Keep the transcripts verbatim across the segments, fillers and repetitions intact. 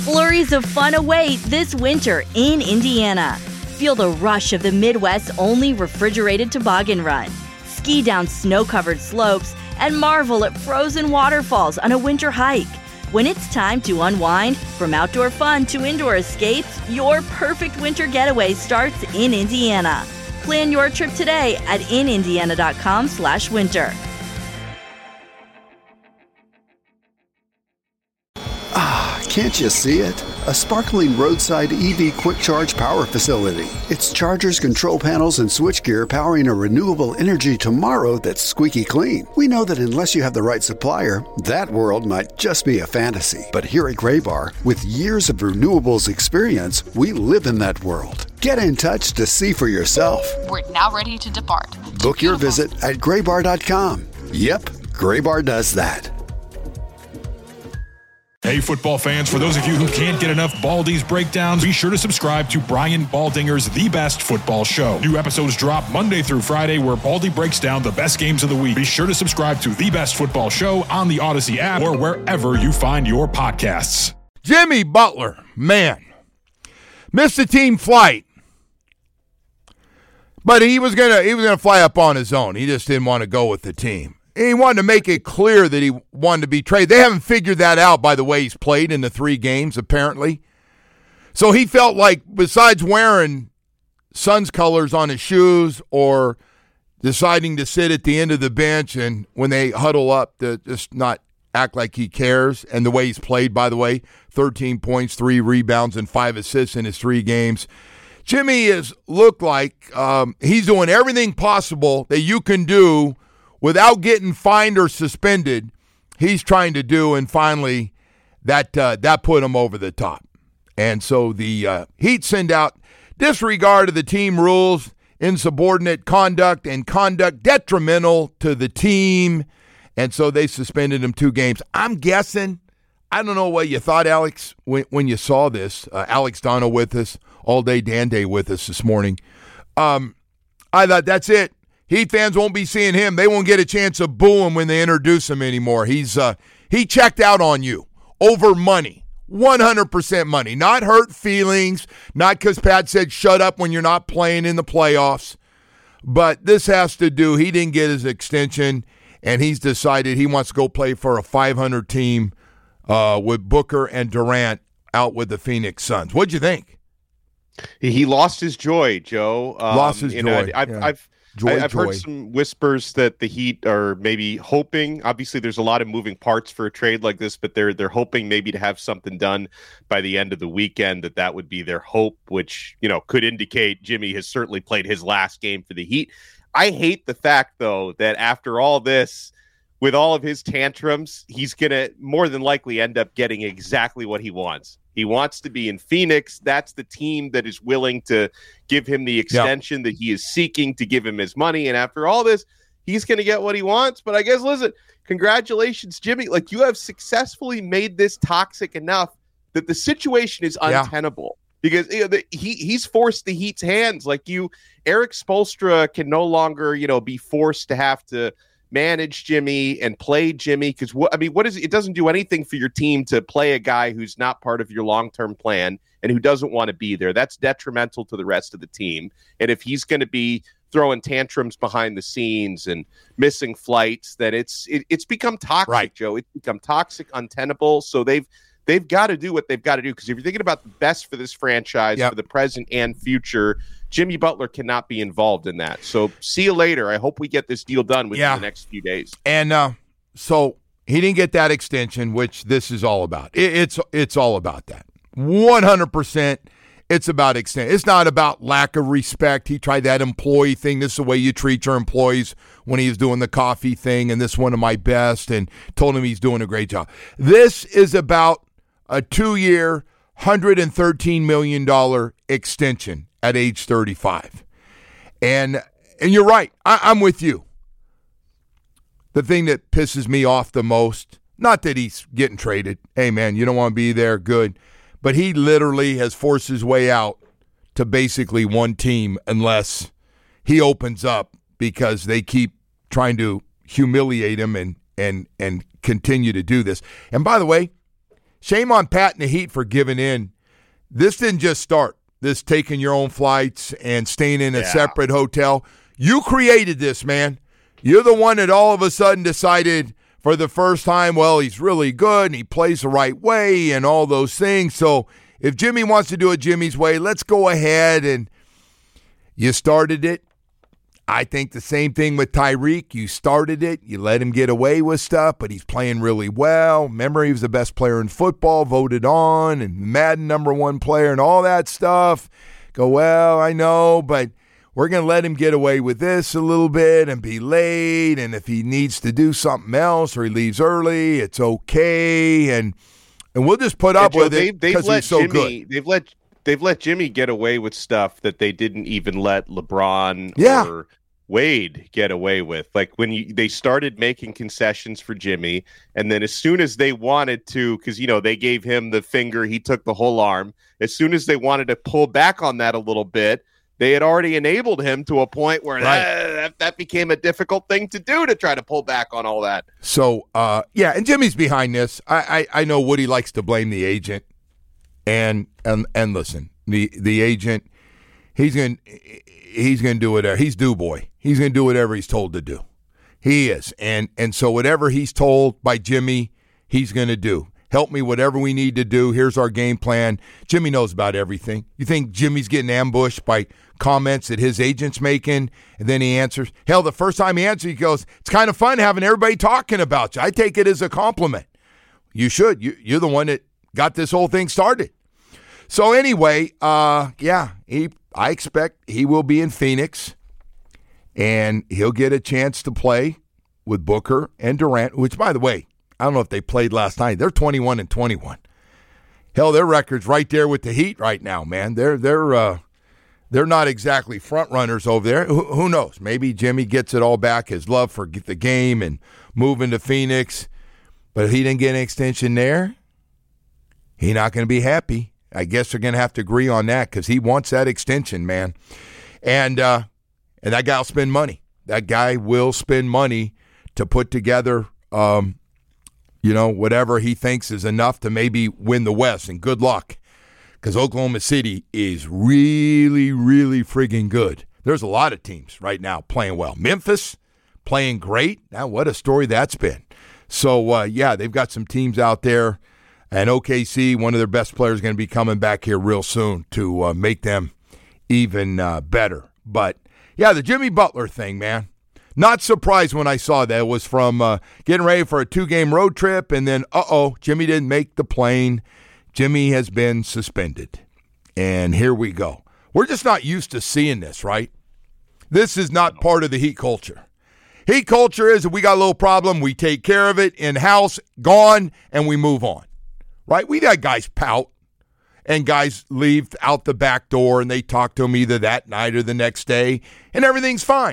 Flurries of fun await this winter in Indiana. Feel the rush of the Midwest's only refrigerated toboggan run. Ski down snow-covered slopes and marvel at frozen waterfalls on a winter hike. When it's time to unwind, from outdoor fun to indoor escapes, your perfect winter getaway starts in Indiana. Plan your trip today at in indiana dot com slash winter. Ah, can't you see it? A sparkling roadside E V quick charge power facility. It's chargers, control panels, and switchgear powering a renewable energy tomorrow that's squeaky clean. We know that unless you have the right supplier, that world might just be a fantasy. But here at Graybar, with years of renewables experience, we live in that world. Get in touch to see for yourself. We're now ready to depart. Book your visit at graybar dot com. Yep, Graybar does that. Hey, football fans, for those of you who can't get enough Baldy's breakdowns, be sure to subscribe to Brian Baldinger's The Best Football Show. New episodes drop Monday through Friday, where Baldy breaks down the best games of the week. Be sure to subscribe to The Best Football Show on the Odyssey app or wherever you find your podcasts. Jimmy Butler, man, missed the team flight, but he was gonna he was gonna fly up on his own. He just didn't want to go with the team. He wanted to make it clear that he wanted to be traded. They haven't figured that out, by the way he's played in the three games, apparently. So he felt like, besides wearing Suns colors on his shoes or deciding to sit at the end of the bench and when they huddle up to just not act like he cares, and the way he's played, by the way, thirteen points, three rebounds, and five assists in his three games. Jimmy has looked like um, he's doing everything possible that you can do without getting fined or suspended. He's trying to do, and finally that uh, that put him over the top. And so the uh, Heat send out disregard of the team rules, insubordinate conduct, and conduct detrimental to the team. And so they suspended him two games. I'm guessing, I don't know what you thought, Alex, when, when you saw this. Uh, Alex Dono with us, All Day Dan Day with us this morning. Um, I thought, that's it. Heat fans won't be seeing him. They won't get a chance to boo him when they introduce him anymore. He's uh, he checked out on you over money, one hundred percent money. Not hurt feelings, not because Pat said shut up when you're not playing in the playoffs. But this has to do, he didn't get his extension, and he's decided he wants to go play for a five hundred team uh, with Booker and Durant out with the Phoenix Suns. What'd you think? He lost his joy, Joe. Um, lost his you joy. Know, I've, yeah. I've Joy, I, I've joy. heard some whispers that the Heat are maybe hoping. Obviously, there's a lot of moving parts for a trade like this, but they're they're hoping maybe to have something done by the end of the weekend. That that would be their hope, which you know could indicate Jimmy has certainly played his last game for the Heat. I hate the fact, though, that after all this, with all of his tantrums, he's gonna more than likely end up getting exactly what he wants. He wants to be in Phoenix. That's the team that is willing to give him the extension yep. that he is seeking, to give him his money. And after all this, he's going to get what he wants. But I guess, listen, congratulations, Jimmy. Like, you have successfully made this toxic enough that the situation is untenable. Yeah. Because you know, the, he he's forced the Heat's hands. Like you, Eric Spoelstra can no longer, you know, be forced to have to manage Jimmy and play Jimmy, because what I mean, what is it? It doesn't do anything for your team to play a guy who's not part of your long-term plan and who doesn't want to be there. That's detrimental to the rest of the team. And if he's going to be throwing tantrums behind the scenes and missing flights, then it's it, it's become toxic, right. Joe. It's become toxic, untenable. So they've they've got to do what they've got to do, because if you're thinking about the best for this franchise, yep. for the present and future, Jimmy Butler cannot be involved in that. So see you later. I hope we get this deal done within yeah. the next few days. And uh, so he didn't get that extension, which this is all about. It, it's it's all about that. one hundred percent it's about extension. It's not about lack of respect. He tried that employee thing. This is the way you treat your employees when he was doing the coffee thing, and this one of my best, and told him he's doing a great job. This is about a two-year, one hundred thirteen million dollars extension at age thirty-five. And and you're right. I, I'm with you. The thing that pisses me off the most, not that he's getting traded. Hey, man, you don't want to be there, good. But he literally has forced his way out to basically one team unless he opens up, because they keep trying to humiliate him and and and continue to do this. And by the way, shame on Pat and the Heat for giving in. This didn't just start, this taking your own flights and staying in a yeah. separate hotel. You created this, man. You're the one that all of a sudden decided for the first time, well, he's really good and he plays the right way and all those things. So if Jimmy wants to do it Jimmy's way, let's go ahead. And you started it. I think the same thing with Tyreek. You started it. You let him get away with stuff, but he's playing really well. Remember, he was the best player in football, voted on, and Madden number one player and all that stuff. Go, well, I know, but we're going to let him get away with this a little bit and be late, and if he needs to do something else or he leaves early, it's okay, and and we'll just put up yeah, Joe, with they, it because he's so Jimmy, good. They've let they've let Jimmy get away with stuff that they didn't even let LeBron Yeah. or Wade get away with. Like when you, they started making concessions for Jimmy, and then as soon as they wanted to, because, you know, they gave him the finger, he took the whole arm. As soon as they wanted to pull back on that a little bit, they had already enabled him to a point where Right. that, that, that became a difficult thing to do, to try to pull back on all that. So, uh, yeah, and Jimmy's behind this. I, I, I know Woody likes to blame the agent. And and and listen, the the agent, he's going he's going to do whatever. He's do boy. He's going to do whatever he's told to do. He is. And and so whatever he's told by Jimmy, he's going to do. Help me, whatever we need to do. Here's our game plan. Jimmy knows about everything. You think Jimmy's getting ambushed by comments that his agent's making, and then he answers? Hell, the first time he answers, he goes, it's kind of fun having everybody talking about you. I take it as a compliment. You should. You, you're the one that got this whole thing started. So anyway, uh, yeah, he, I expect he will be in Phoenix, and he'll get a chance to play with Booker and Durant, which, by the way, I don't know if they played last night. They're twenty-one and twenty-one. Hell, their record's right there with the Heat right now, man. They're they're uh, they're not exactly front runners over there. Who, who knows? Maybe Jimmy gets it all back, his love for the game and moving to Phoenix. But if he didn't get an extension there, he's not going to be happy. I guess they're going to have to agree on that because he wants that extension, man. And uh, and that guy will spend money. That guy will spend money to put together, um, you know, whatever he thinks is enough to maybe win the West. And good luck, because Oklahoma City is really, really friggin' good. There's a lot of teams right now playing well. Memphis playing great. Now, what a story that's been. So, uh, yeah, they've got some teams out there. And O K C, one of their best players, is going to be coming back here real soon to uh, make them even uh, better. But, yeah, the Jimmy Butler thing, man. Not surprised when I saw that. It was from uh, getting ready for a two-game road trip, and then, uh-oh, Jimmy didn't make the plane. Jimmy has been suspended. And here we go. We're just not used to seeing this, right? This is not part of the Heat culture. Heat culture is if we got a little problem, we take care of it in-house, gone, and we move on. Right? We've had guys pout and guys leave out the back door and they talk to them either that night or the next day and everything's fine.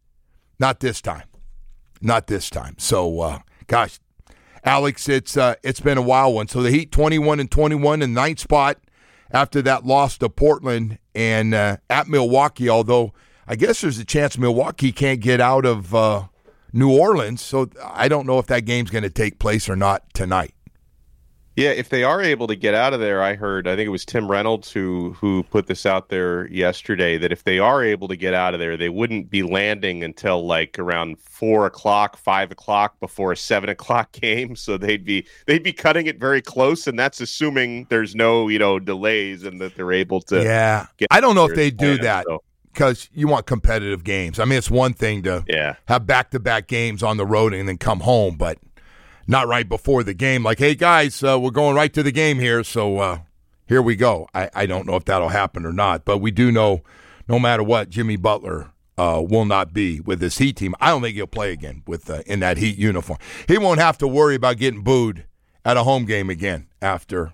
Not this time. Not this time. So, uh, gosh, Alex, it's uh, it's been a wild one. So the Heat twenty-one and twenty-one in ninth spot after that loss to Portland and uh, at Milwaukee, although I guess there's a chance Milwaukee can't get out of uh, New Orleans. So I don't know if that game's going to take place or not tonight. Yeah, if they are able to get out of there, I heard, I think it was Tim Reynolds who who put this out there yesterday, that if they are able to get out of there, they wouldn't be landing until like around four o'clock, five o'clock before a seven o'clock game. So they'd be they'd be cutting it very close, and that's assuming there's no, you know, delays and that they're able to. Yeah, get I don't know if they plan, do that so. because you want competitive games. I mean, it's one thing to yeah. have back-to-back games on the road and then come home, but not right before the game. Like, hey, guys, uh, we're going right to the game here, so uh, here we go. I, I don't know if that'll happen or not, but we do know no matter what, Jimmy Butler uh, will not be with this Heat team. I don't think he'll play again with uh, in that Heat uniform. He won't have to worry about getting booed at a home game again after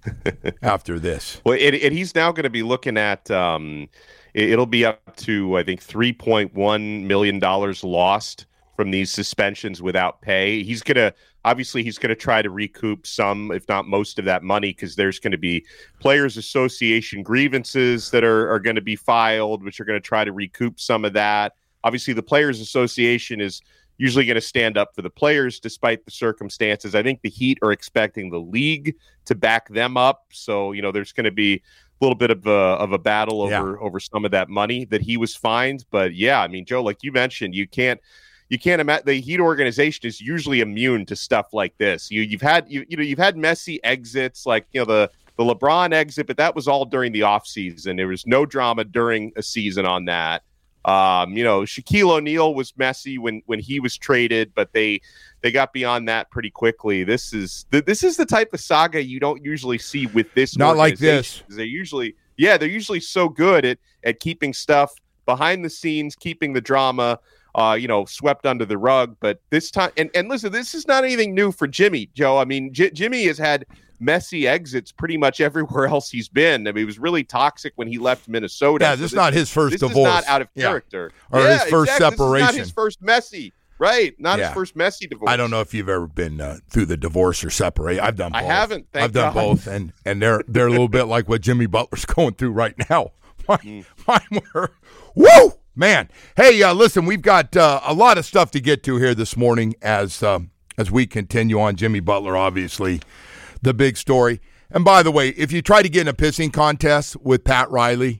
after this. Well, it, it, he's now going to be looking at um, it, it'll be up to, I think, three point one million dollars lost from these suspensions without pay. He's going to, obviously, he's going to try to recoup some, if not most of that money, because there's going to be Players Association grievances that are, are going to be filed, which are going to try to recoup some of that. Obviously, the Players Association is usually going to stand up for the players despite the circumstances. I think the Heat are expecting the league to back them up. So, you know, there's going to be a little bit of a, of a battle over, yeah. over some of that money that he was fined. But yeah, I mean, Joe, like you mentioned, you can't, you can't imagine the Heat organization is usually immune to stuff like this. You, you've had, you, you know, you've had messy exits, like, you know, the, the LeBron exit, but that was all during the offseason. There was no drama during a season on that. Um, you know, Shaquille O'Neal was messy when, when he was traded, but they they got beyond that pretty quickly. This is the, this is the type of saga you don't usually see with this. Not like this. They're usually, yeah, they're usually so good at at keeping stuff behind the scenes, keeping the drama, uh, you know, swept under the rug. But this time, and, and listen, this is not anything new for Jimmy, Joe. I mean, J- Jimmy has had messy exits pretty much everywhere else he's been. I mean, he was really toxic when he left Minnesota. Yeah, this is so not his first this divorce. This is not out of character. Yeah. Or yeah, his first exactly. separation. This is not his first messy. Right, not yeah. his first messy divorce. I don't know if you've ever been uh, through the divorce or separate. I've done both. I haven't. Thank I've done God. both, and, and they're they're a little bit like what Jimmy Butler's going through right now. Mine, mm. mine were, woo, man. Hey, uh, listen, we've got uh, a lot of stuff to get to here this morning as um, as we continue on. Jimmy Butler, obviously, the big story. And by the way, if you try to get in a pissing contest with Pat Riley,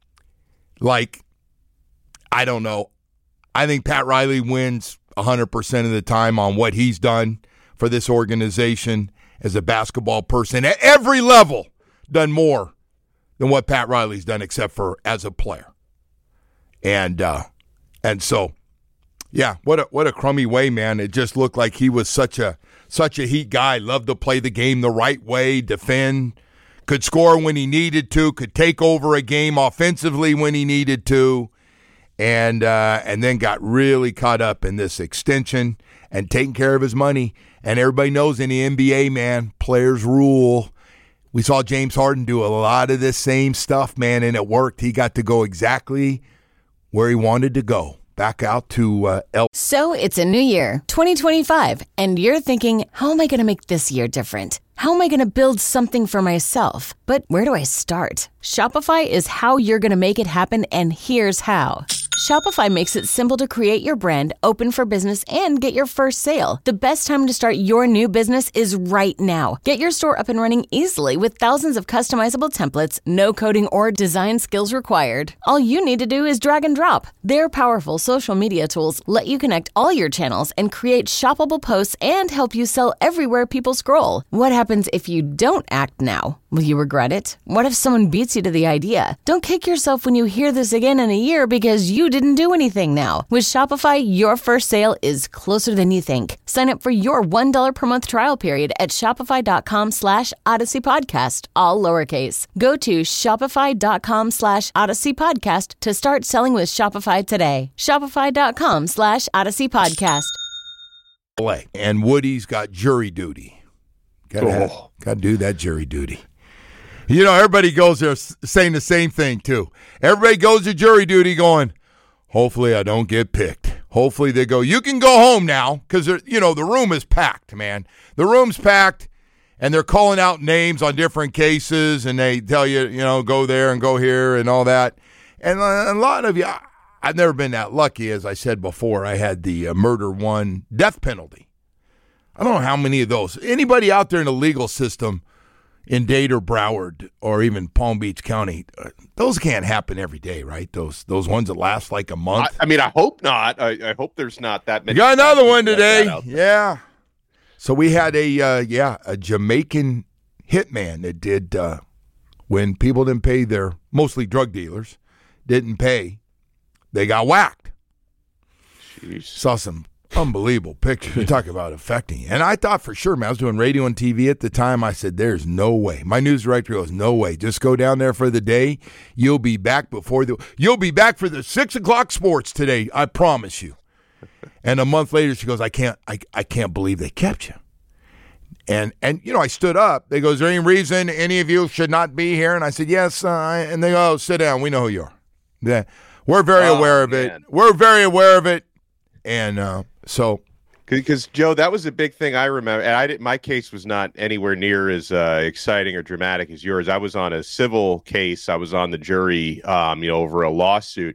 like, I don't know. I think Pat Riley wins one hundred percent of the time on what he's done for this organization as a basketball person at every level, done more than what Pat Riley's done except for as a player. And uh, and so, yeah, what a, what a crummy way, man. It just looked like he was such a Such a Heat guy, loved to play the game the right way, defend, could score when he needed to, could take over a game offensively when he needed to, and uh, and then got really caught up in this extension and taking care of his money. And everybody knows in the N B A, man, players rule. We saw James Harden do a lot of this same stuff, man, and it worked. He got to go exactly where he wanted to go. Back out to uh, L. So it's a new year, twenty twenty-five, and you're thinking, how am I going to make this year different? How am I going to build something for myself? But where do I start? Shopify is how you're going to make it happen, and here's how. Shopify makes it simple to create your brand, open for business, and get your first sale. The best time to start your new business is right now. Get your store up and running easily with thousands of customizable templates, no coding or design skills required. All you need to do is drag and drop. Their powerful social media tools let you connect all your channels and create shoppable posts and help you sell everywhere people scroll. What happens if you don't act now? Will you regret it? What if someone beats you to the idea? Don't kick yourself when you hear this again in a year because you didn't do anything now. With Shopify, your first sale is closer than you think. Sign up for your one dollar per month trial period at shopify.com slash Odyssey Podcast, all lowercase. Go to shopify.com slash Odyssey Podcast to start selling with Shopify today. Shopify.com slash Odyssey Podcast. And Woody's got jury duty. Got to oh. do that jury duty. You know, everybody goes there saying the same thing, too. Everybody goes to jury duty going, hopefully I don't get picked. Hopefully they go, you can go home now, because, you know, the room is packed, man. The room's packed, and they're calling out names on different cases, and they tell you, you know, go there and go here and all that. And a lot of you, I've never been that lucky. As I said before, I had the uh, murder one death penalty. I don't know how many of those. Anybody out there in the legal system in Dade or Broward or even Palm Beach County, uh, those can't happen every day, right? Those those ones that last like a month. I, I mean, I hope not. I, I hope there's not that many. You got another one today. Yeah. So we had a, uh, yeah, a Jamaican hitman that did, uh, when people didn't pay their, mostly drug dealers, didn't pay, they got whacked. Jeez. Saw some unbelievable pictures. Talk about affecting. And I thought for sure, man, I was doing radio and T V at the time. I said, there's no way. My news director goes, no way. Just go down there for the day. You'll be back before the, you'll be back for the six o'clock sports today. I promise you. And a month later, she goes, I can't, I, I can't believe they kept you. And, and you know, I stood up. They go, is there any reason any of you should not be here? And I said, yes. Uh, and they go, oh, sit down. We know who you are. Yeah. We're very oh, aware of man. it. We're very aware of it. And uh, so. Because, Joe, that was a big thing I remember. And I didn't, my case was not anywhere near as uh, exciting or dramatic as yours. I was on a civil case. I was on the jury, um, you know, over a lawsuit.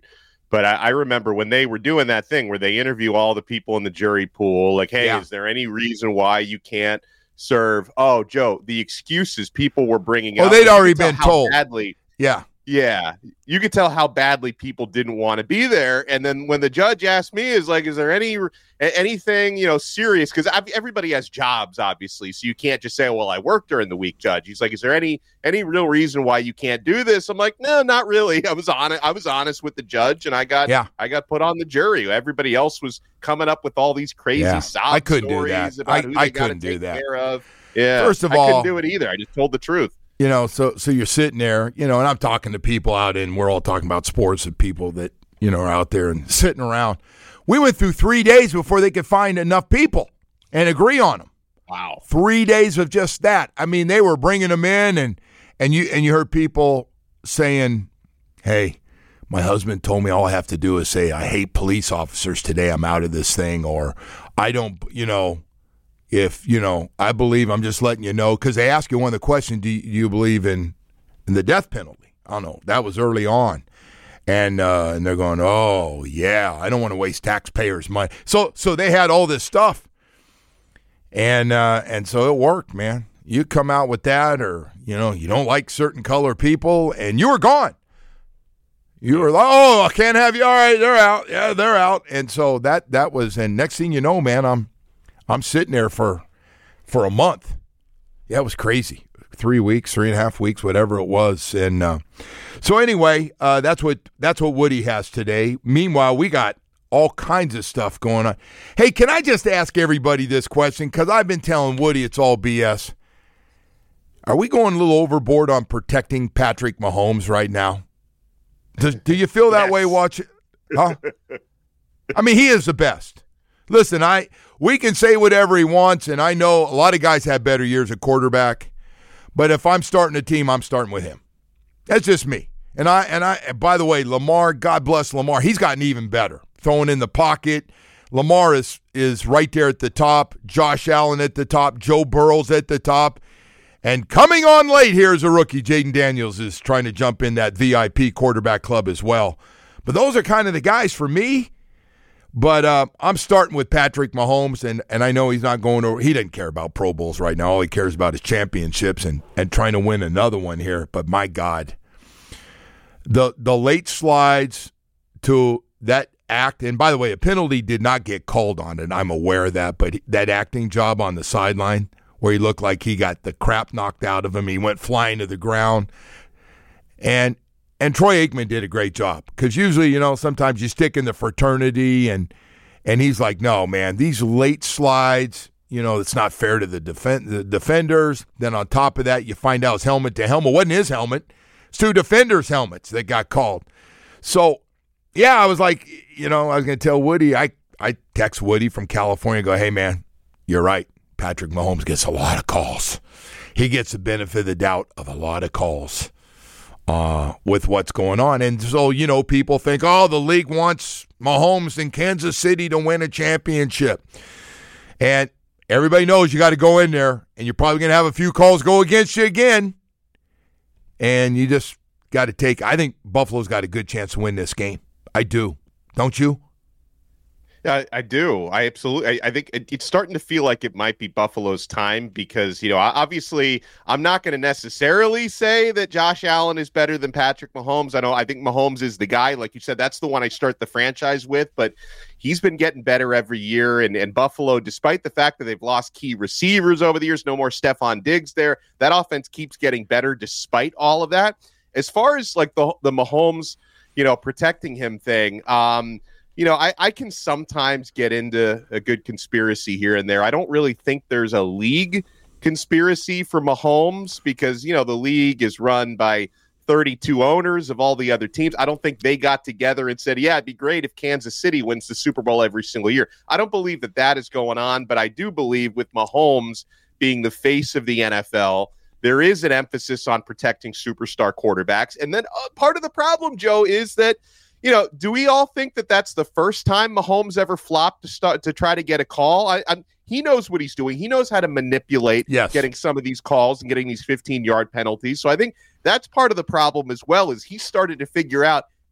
But I, I remember when they were doing that thing where they interview all the people in the jury pool, like, hey, Yeah. is there any reason why you can't serve? Oh, Joe, the excuses people were bringing up. Oh, they'd you already could tell been how told. Badly, Yeah. yeah, you could tell how badly people didn't want to be there. And then when the judge asked me, is like, is there any anything, you know, serious? Because everybody has jobs, obviously. So you can't just say, well, I work during the week, Judge. He's like, is there any any real reason why you can't do this? I'm like, no, not really. I was honest. I was honest with the judge, and I got yeah. I got put on the jury. Everybody else was coming up with all these crazy yeah. sob I couldn't stories do that. about I, who I they gotta couldn't do take that. care of. Yeah. First of I all, couldn't do it either. I just told the truth. You know, so so you're sitting there, you know, and I'm talking to people out in, we're all talking about sports and people that, you know, are out there and sitting around. We went through three days before they could find enough people and agree on them. Wow. Three days of just that. I mean, they were bringing them in, and and you and you heard people saying, hey, my husband told me all I have to do is say, I hate police officers today. I'm out of this thing. Or I don't, you know, if, you know, I believe, I'm just letting you know, because they ask you one of the questions, do you, do you believe in, in the death penalty? I don't know. That was early on. And uh, and they're going, oh, yeah, I don't want to waste taxpayers' money. So so they had all this stuff. And uh, and so it worked, man. You come out with that, or, you know, you don't like certain color people, and you were gone. You were like, oh, I can't have you. All right, they're out. Yeah, they're out. And so that that was, and next thing you know, man, I'm I'm sitting there for for a month. Yeah, it was crazy. Three weeks, three and a half weeks, whatever it was. And uh, so anyway, uh, that's what that's what Woody has today. Meanwhile, we got all kinds of stuff going on. Hey, can I just ask everybody this question? Because I've been telling Woody it's all B S. Are we going a little overboard on protecting Patrick Mahomes right now? Do, do you feel that Yes. way? Watch it, huh? I mean, he is the best. Listen, I we can say whatever he wants, and I know a lot of guys have better years at quarterback. But if I'm starting a team, I'm starting with him. That's just me. And I and I. And by the way, Lamar, God bless Lamar. He's gotten even better throwing in the pocket. Lamar is is right there at the top. Josh Allen at the top. Joe Burrow's at the top. And coming on late here is a rookie. Jaden Daniels is trying to jump in that V I P quarterback club as well. But those are kind of the guys for me. But uh, I'm starting with Patrick Mahomes, and, and I know he's not going over. He doesn't care about Pro Bowls right now. All he cares about is championships and, and trying to win another one here. But my God, the the late slides to that act, and by the way, a penalty did not get called on it. I'm aware of that, but that acting job on the sideline where he looked like he got the crap knocked out of him, he went flying to the ground, and. And Troy Aikman did a great job because usually, you know, sometimes you stick in the fraternity and and he's like, no, man, these late slides, you know, it's not fair to the, defen- the defenders. Then on top of that, you find out his helmet to helmet wasn't his helmet. It's two defenders' helmets that got called. So, yeah, I was like, you know, I was going to tell Woody, I, I text Woody from California, go, hey, man, you're right. Patrick Mahomes gets a lot of calls. He gets the benefit of the doubt of a lot of calls. Uh, with what's going on. And so, you know, people think, oh, the league wants Mahomes in Kansas City to win a championship. And everybody knows you got to go in there, and you're probably going to have a few calls go against you again. And you just got to take – I think Buffalo's got a good chance to win this game. I do. Don't you? I, I do. I absolutely. I, I think it, it's starting to feel like it might be Buffalo's time because, you know, obviously I'm not going to necessarily say that Josh Allen is better than Patrick Mahomes. I know I think Mahomes is the guy. Like you said, that's the one I start the franchise with, but he's been getting better every year. And, and Buffalo, despite the fact that they've lost key receivers over the years, no more Stephon Diggs there, that offense keeps getting better despite all of that. As far as like the, the Mahomes, you know, protecting him thing, um, You know, I, I can sometimes get into a good conspiracy here and there. I don't really think there's a league conspiracy for Mahomes because, you know, the league is run by thirty-two owners of all the other teams. I don't think they got together and said, yeah, it'd be great if Kansas City wins the Super Bowl every single year. I don't believe that that is going on, but I do believe with Mahomes being the face of the N F L, there is an emphasis on protecting superstar quarterbacks. And then uh, part of the problem, Joe, is that, you know, do we all think that that's the first time Mahomes ever flopped to start to try to get a call? I, I, he knows what he's doing. He knows how to manipulate yes. getting some of these calls and getting these fifteen-yard penalties. So I think that's part of the problem as well, is he started to figure out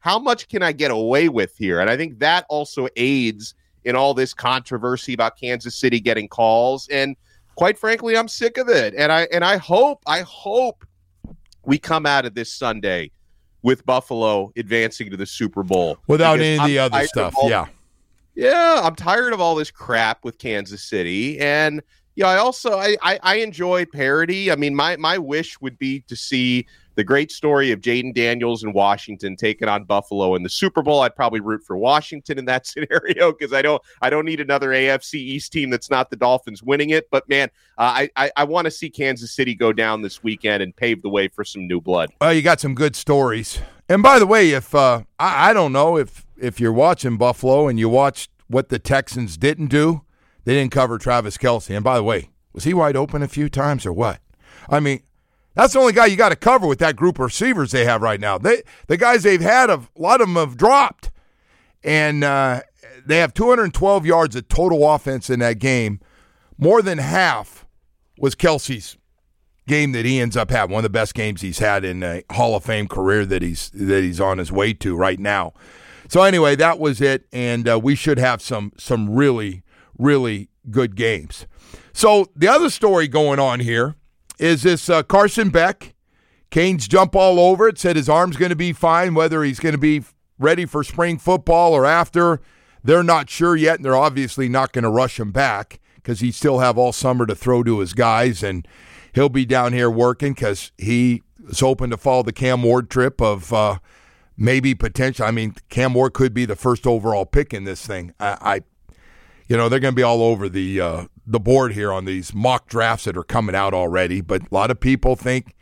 how much can I get away with here? And I think that also aids in all this controversy about Kansas City getting calls. And quite frankly, I'm sick of it. And I and I hope, I hope we come out of this Sunday with Buffalo advancing to the Super Bowl. Without any of the other stuff, all, yeah. Yeah, I'm tired of all this crap with Kansas City. And, yeah, I also, I, I, I enjoy parody. I mean, my, my wish would be to see the great story of Jaden Daniels in Washington taking on Buffalo in the Super Bowl. I'd probably root for Washington in that scenario because I don't I don't need another A F C East team that's not the Dolphins winning it. But, man, uh, I, I, I want to see Kansas City go down this weekend and pave the way for some new blood. Well, you got some good stories. And, by the way, if uh, I, I don't know if, if you're watching Buffalo and you watched what the Texans didn't do, they didn't cover Travis Kelce. And, by the way, was he wide open a few times or what? I mean, that's the only guy you got to cover with that group of receivers they have right now. They, the guys they've had, a lot of them have dropped. And uh, they have two hundred twelve yards of total offense in that game. More than half was Kelce's game that he ends up having, one of the best games he's had in a Hall of Fame career that he's that he's on his way to right now. So anyway, that was it, and uh, we should have some some really, really good games. So the other story going on here is this uh, Carson Beck. Canes jump all over it, said his arm's going to be fine, whether he's going to be ready for spring football or after. They're not sure yet, and they're obviously not going to rush him back because he still have all summer to throw to his guys, and he'll be down here working because he is hoping to follow the Cam Ward trip of uh, maybe potential. I mean, Cam Ward could be the first overall pick in this thing. I, I you know, they're going to be all over the uh, the board here on these mock drafts that are coming out already. But a lot of people think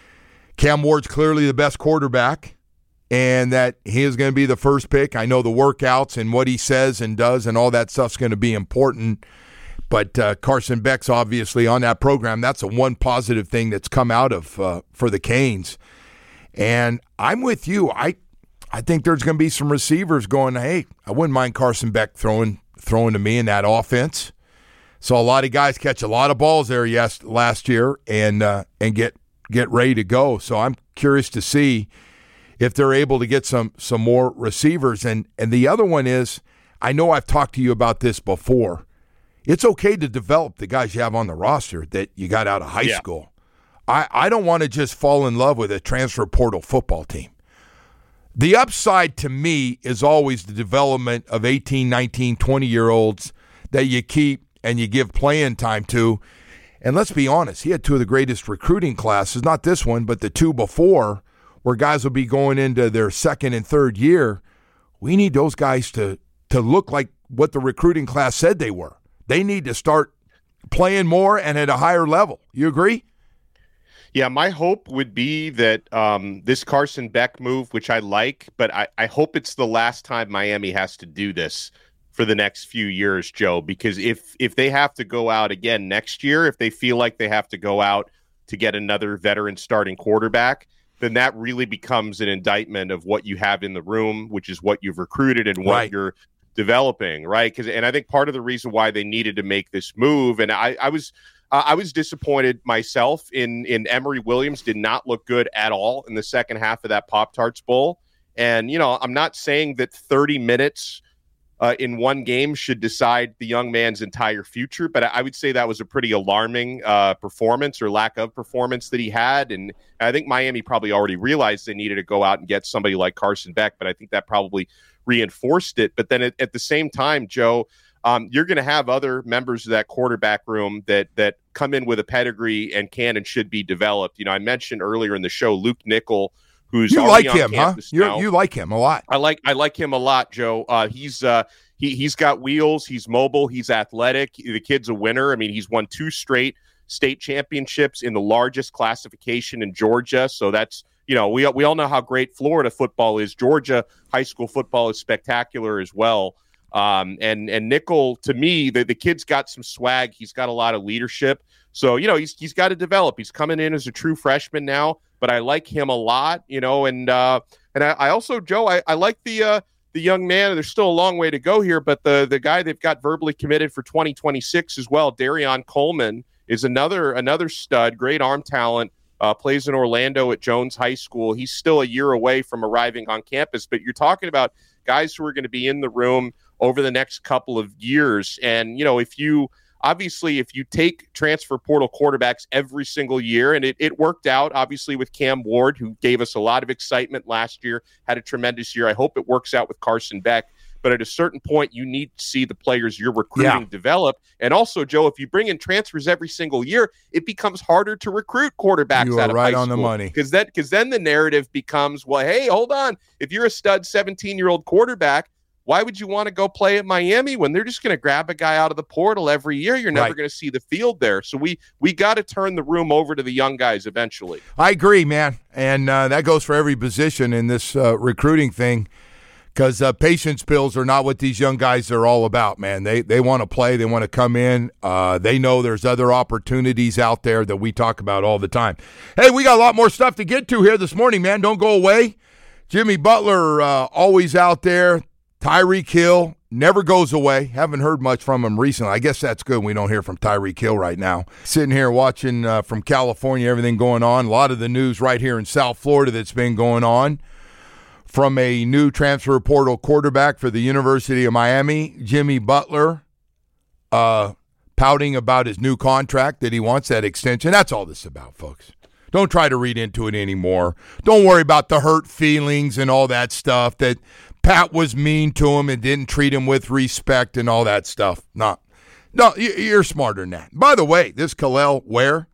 Cam Ward's clearly the best quarterback and that he is going to be the first pick. I know the workouts and what he says and does and all that stuff's going to be important. But uh, Carson Beck's obviously on that program. That's the one positive thing that's come out of uh, for the Canes. And I'm with you. I I think there's going to be some receivers going, hey, I wouldn't mind Carson Beck throwing throwing to me in that offense. Saw a lot of guys catch a lot of balls there yes last year and uh, and get get ready to go. So I'm curious to see if they're able to get some some more receivers. And and the other one is, I know I've talked to you about this before. It's okay to develop the guys you have on the roster that you got out of high yeah. school. I, I don't want to just fall in love with a transfer portal football team. The upside to me is always the development of eighteen, nineteen, twenty-year-olds that you keep and you give playing time to. And let's be honest, he had two of the greatest recruiting classes, not this one, but the two before, where guys will be going into their second and third year. We need those guys to, to look like what the recruiting class said they were. They need to start playing more and at a higher level. You agree? Yeah, my hope would be that um, this Carson Beck move, which I like, but I, I hope it's the last time Miami has to do this for the next few years, Joe, because if if they have to go out again next year, if they feel like they have to go out to get another veteran starting quarterback, then that really becomes an indictment of what you have in the room, which is what you've recruited and what right. you're developing, right? Because, and I think part of the reason why they needed to make this move, and I, I was uh, I was disappointed myself in in Emory Williams did not look good at all in the second half of that Pop-Tarts Bowl. And, you know, I'm not saying that thirty minutes uh, in one game should decide the young man's entire future, but I would say that was a pretty alarming uh, performance or lack of performance that he had. And I think Miami probably already realized they needed to go out and get somebody like Carson Beck, but I think that probably reinforced it. But then at, at the same time, Joe, um, you're going to have other members of that quarterback room that that come in with a pedigree and can and should be developed. You know, I mentioned earlier in the show, Luke Nickel, who's you like him, huh? You you like him a lot. I like I like him a lot, Joe. Uh, he's uh, he he's got wheels. He's mobile. He's athletic. The kid's a winner. I mean, he's won two straight state championships in the largest classification in Georgia. So that's, you know, we we all know how great Florida football is. Georgia high school football is spectacular as well. Um, and and Nickel, to me, the, the kid's got some swag. He's got a lot of leadership. So, you know, he's he's got to develop. He's coming in as a true freshman now, but I like him a lot, you know, and uh, and I, I also, Joe, I, I like the uh, the young man. There's still a long way to go here, but the the guy they've got verbally committed for twenty twenty-six as well, Darion Coleman, is another another stud, great arm talent. uh, plays in Orlando at Jones High School. He's still a year away from arriving on campus, but you're talking about guys who are going to be in the room over the next couple of years. And, you know, if you obviously, if you take transfer portal quarterbacks every single year, and it, it worked out, obviously, with Cam Ward, who gave us a lot of excitement last year, had a tremendous year. I hope it works out with Carson Beck. But at a certain point, you need to see the players you're recruiting yeah. develop. And also, Joe, if you bring in transfers every single year, it becomes harder to recruit quarterbacks you out are of right high on school. the money. Because that, because then the narrative becomes, well, hey, hold on. If you're a stud seventeen-year-old quarterback, why would you want to go play at Miami when they're just going to grab a guy out of the portal every year? You're never right. going to see the field there. So we we got to turn the room over to the young guys eventually. I agree, man. And uh, that goes for every position in this uh, recruiting thing. Because uh, patience pills are not what these young guys are all about, man. They they want to play. They want to come in. Uh, they know there's other opportunities out there that we talk about all the time. Hey, we got a lot more stuff to get to here this morning, man. Don't go away. Jimmy Butler uh, always out there. Tyreek Hill never goes away. Haven't heard much from him recently. I guess that's good. We don't hear from Tyreek Hill right now. Sitting here watching uh, from California, everything going on. A lot of the news right here in South Florida that's been going on. From a new transfer portal quarterback for the University of Miami, Jimmy Butler, uh, pouting about his new contract that he wants that extension. That's all this is about, folks. Don't try to read into it anymore. Don't worry about the hurt feelings and all that stuff, that Pat was mean to him and didn't treat him with respect and all that stuff. No, no, you're smarter than that. By the way, this Khalil Ware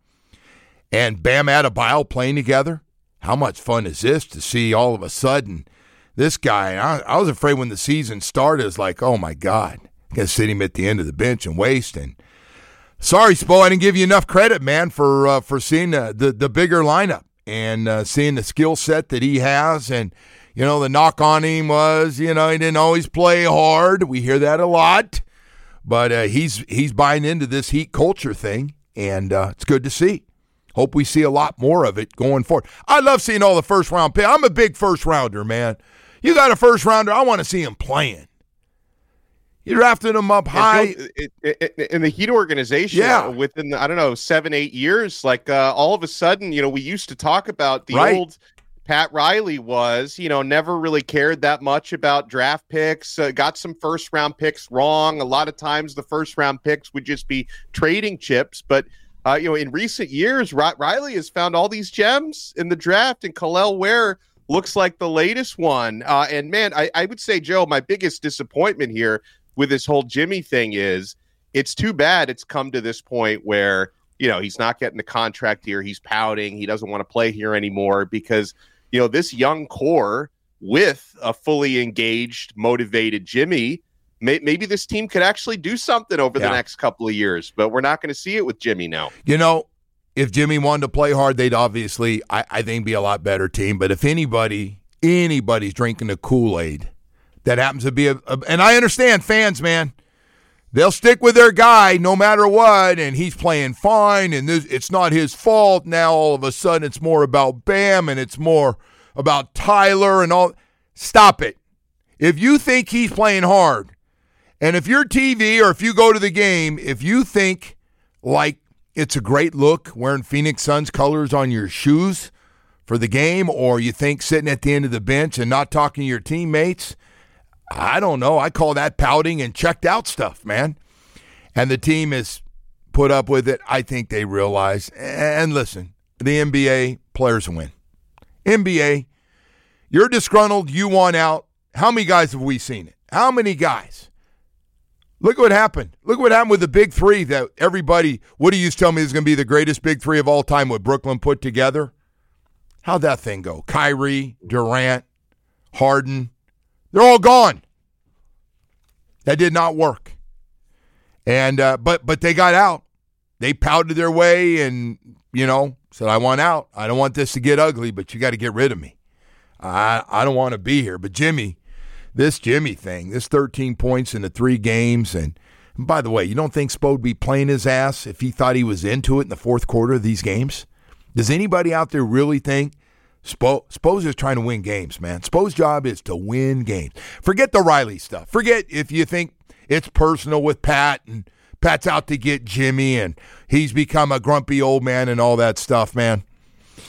and Bam Adebayo playing together, how much fun is this to see all of a sudden this guy? I, I was afraid when the season started, it's like, oh, my God, I'm going to sit him at the end of the bench and waste. And sorry, Spo, I didn't give you enough credit, man, for uh, for seeing the, the, the bigger lineup and uh, seeing the skill set that he has. And, you know, the knock on him was, you know, he didn't always play hard. We hear that a lot. But uh, he's, he's buying into this Heat culture thing, and uh, it's good to see. Hope we see a lot more of it going forward. I love seeing all the first-round picks. I'm a big first-rounder, man. You got a first-rounder, I want to see him playing. You drafted him up high. It, it, it, in the Heat organization, yeah. within, I don't know, seven, eight years, like uh, all of a sudden, you know, we used to talk about the right. old Pat Riley was, you know, never really cared that much about draft picks, uh, got some first-round picks wrong. A lot of times the first-round picks would just be trading chips, but Uh, you know, in recent years, R- Riley has found all these gems in the draft, and Khalil Ware looks like the latest one. Uh, and, man, I, I would say, Joe, my biggest disappointment here with this whole Jimmy thing is it's too bad it's come to this point where, you know, he's not getting the contract here. He's pouting. He doesn't want to play here anymore because, you know, this young core with a fully engaged, motivated Jimmy, maybe this team could actually do something over yeah. the next couple of years, but we're not going to see it with Jimmy now. You know, if Jimmy wanted to play hard, they'd obviously, I, I think, be a lot better team. But if anybody, anybody's drinking the Kool-Aid, that happens to be a, a and I understand fans, man, they'll stick with their guy no matter what, and he's playing fine, and this, it's not his fault. Now all of a sudden it's more about Bam, and it's more about Tyler and all. Stop it. If you think he's playing hard, and if you're T V or if you go to the game, if you think like it's a great look wearing Phoenix Suns colors on your shoes for the game, or you think sitting at the end of the bench and not talking to your teammates, I don't know. I call that pouting and checked out stuff, man. And the team has put up with it. I think they realize. And listen, the N B A players win. N B A, you're disgruntled. You want out. How many guys have we seen it? How many guys? Look what happened. Look what happened with the big three that everybody, Woody used to tell me is going to be the greatest big three of all time with Brooklyn put together. How'd that thing go? Kyrie, Durant, Harden, they're all gone. That did not work. And uh, but but they got out. They pouted their way and, you know, said, I want out. I don't want this to get ugly, but you got to get rid of me. I I don't want to be here. But Jimmy, this Jimmy thing, this thirteen points in the three games. And, and by the way, you don't think Spo would be playing his ass if he thought he was into it in the fourth quarter of these games? Does anybody out there really think Spo, Spo's just trying to win games, man? Spo's job is to win games. Forget the Riley stuff. Forget if you think it's personal with Pat and Pat's out to get Jimmy and he's become a grumpy old man and all that stuff, man.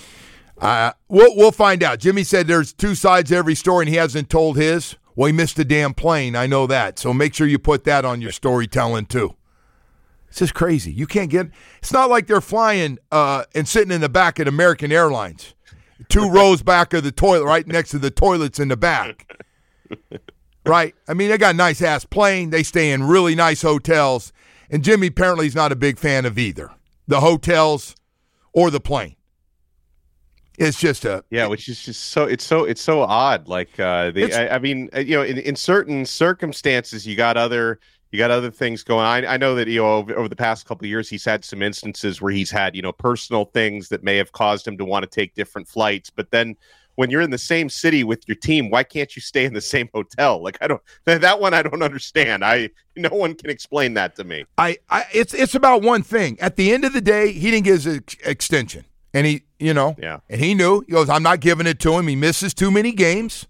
Uh, we'll we'll find out. Jimmy said there's two sides to every story, and he hasn't told his. Well, he missed a damn plane. I know that. So make sure you put that on your storytelling too. It's just crazy. You can't get. It's not like they're flying uh, and sitting in the back at American Airlines, two rows back of the toilet, right next to the toilets in the back. Right? I mean, they got a nice ass plane. They stay in really nice hotels, and Jimmy apparently is not a big fan of either the hotels or the plane. It's just a yeah, which is just so it's so it's so odd. Like uh, the, I, I mean, you know, in, in certain circumstances, you got other you got other things going on. I, I know that you know over, over the past couple of years, he's had some instances where he's had you know personal things that may have caused him to want to take different flights. But then when you're in the same city with your team, why can't you stay in the same hotel? Like I don't that one I don't understand. I no one can explain that to me. I, I it's it's about one thing. At the end of the day, he didn't get his ex- extension. And he, you know, yeah. and he knew. He goes, I'm not giving it to him. He misses too many games.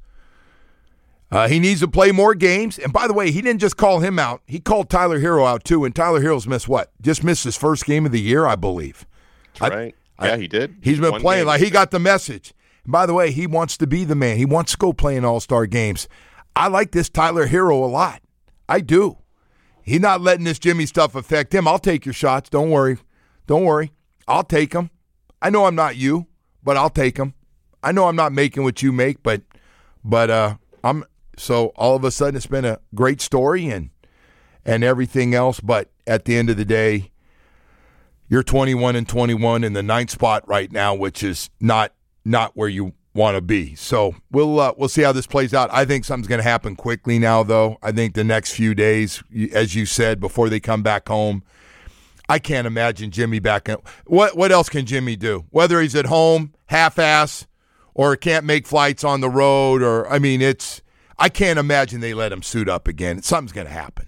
Uh, he needs to play more games. And by the way, he didn't just call him out. He called Tyler Hero out, too. And Tyler Hero's missed what? Just missed his first game of the year, I believe. That's right. I, yeah, he did. He's been One playing game. like he got the message. And by the way, he wants to be the man. He wants to go play in all-star games. I like this Tyler Hero a lot. I do. He's not letting this Jimmy stuff affect him. I'll take your shots. Don't worry. Don't worry. I'll take them. I know I'm not you, but I'll take them. I know I'm not making what you make, but but uh, I'm so all of a sudden it's been a great story and and everything else. But at the end of the day, you're twenty-one and twenty-one in the ninth spot right now, which is not not where you want to be. So we'll uh, we'll see how this plays out. I think something's going to happen quickly now, though. I think the next few days, as you said, before they come back home. I can't imagine Jimmy back in. What what else can Jimmy do? Whether he's at home, half-ass, or can't make flights on the road, or, I mean, it's, I can't imagine they let him suit up again. Something's going to happen.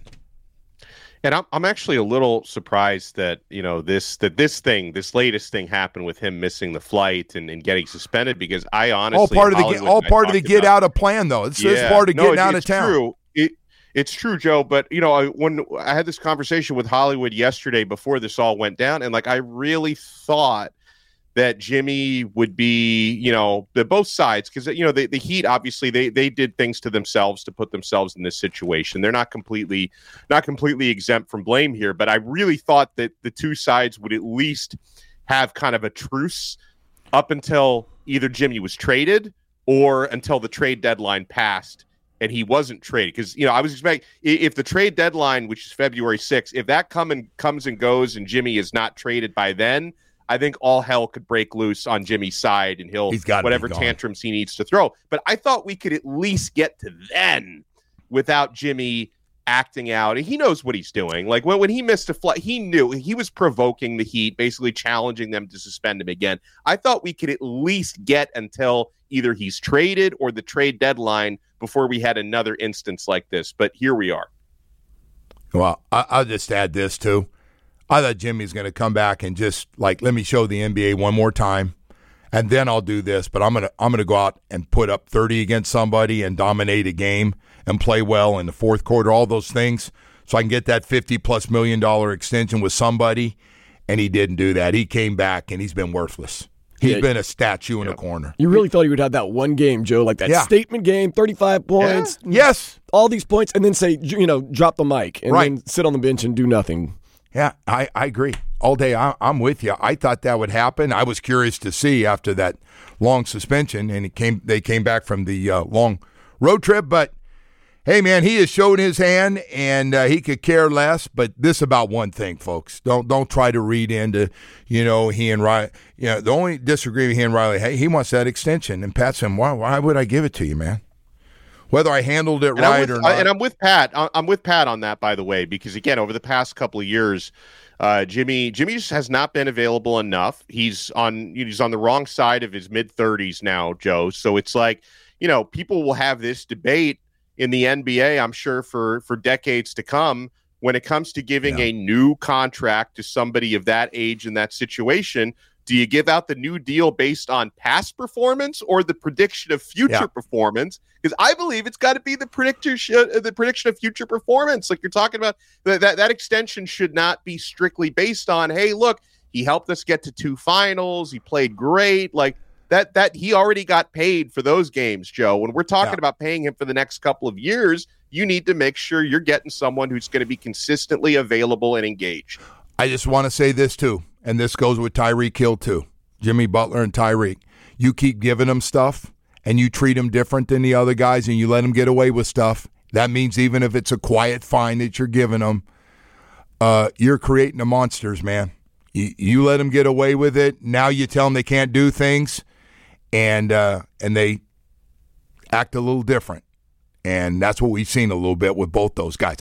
And I'm I'm actually a little surprised that, you know, this that this thing, this latest thing happened with him missing the flight and, and getting suspended, because I honestly. All part of the, Hollywood, all part of the get about, out of plan, though. It's, yeah, it's part of no, getting it, out it's of town. True. It, It's true, Joe, but, you know, I, when I had this conversation with Hollywood yesterday before this all went down, and, like, I really thought that Jimmy would be, you know, the both sides, because, you know, the, the Heat, obviously, they they did things to themselves to put themselves in this situation. They're not completely not completely exempt from blame here, but I really thought that the two sides would at least have kind of a truce up until either Jimmy was traded or until the trade deadline passed and he wasn't traded. Because, you know, I was expecting, if the trade deadline, which is February sixth, if that come and comes and goes and Jimmy is not traded by then, I think all hell could break loose on Jimmy's side, and he'll whatever tantrums he needs to throw. But I thought we could at least get to then without Jimmy acting out. And he knows what he's doing. Like when, when he missed a flight, he knew he was provoking the Heat, basically challenging them to suspend him again. I thought we could at least get until either he's traded or the trade deadline before we had another instance like this. But here we are. Well, I, I'll just add this too. I thought Jimmy's going to come back and just like, let me show the N B A one more time, and then I'll do this. But I'm gonna I'm gonna go out and put up thirty against somebody and dominate a game and play well in the fourth quarter, all those things, so I can get that fifty plus million dollar extension with somebody. And he didn't do that. He came back and he's been worthless. He's yeah. been a statue in yeah. a corner. You really thought he would have that one game, Joe, like that yeah. statement game, thirty-five points. Yeah. Yes. All these points, and then say, you know, drop the mic and right. then sit on the bench and do nothing. Yeah, I, I agree. All day, I, I'm with you. I thought that would happen. I was curious to see after that long suspension, and it came. they came back from the uh, long road trip. But, hey, man, he has shown his hand, and uh, he could care less. But this about one thing, folks. Don't don't try to read into, you know, he and Riley. You know, the only disagreement he and Riley, hey, he wants that extension. And Pat said, why, why would I give it to you, man? Whether I handled it and right with, or not. And I'm with Pat. I'm with Pat on that, by the way, because, again, over the past couple of years, uh, Jimmy Jimmy just has not been available enough. He's on he's on the wrong side of his mid-thirties now, Joe. So it's like, you know, people will have this debate in the N B A, I'm sure, for, for decades to come when it comes to giving yeah. a new contract to somebody of that age in that situation. Do you give out the new deal based on past performance or the prediction of future yeah. performance? Because I believe it's got to be the predictor, sh- the prediction of future performance. Like you're talking about, that, that that extension should not be strictly based on, hey, look, he helped us get to two finals, he played great. Like that that he already got paid for those games, Joe. When we're talking Yeah. about paying him for the next couple of years, you need to make sure you're getting someone who's going to be consistently available and engaged. I just want to say this, too, and this goes with Tyreek Hill, too. Jimmy Butler and Tyreek. You keep giving them stuff, and you treat them different than the other guys, and you let them get away with stuff. That means even if it's a quiet fine that you're giving them, uh, you're creating the monsters, man. You, you let them get away with it. Now you tell them they can't do things, and uh, and they act a little different. And that's what we've seen a little bit with both those guys.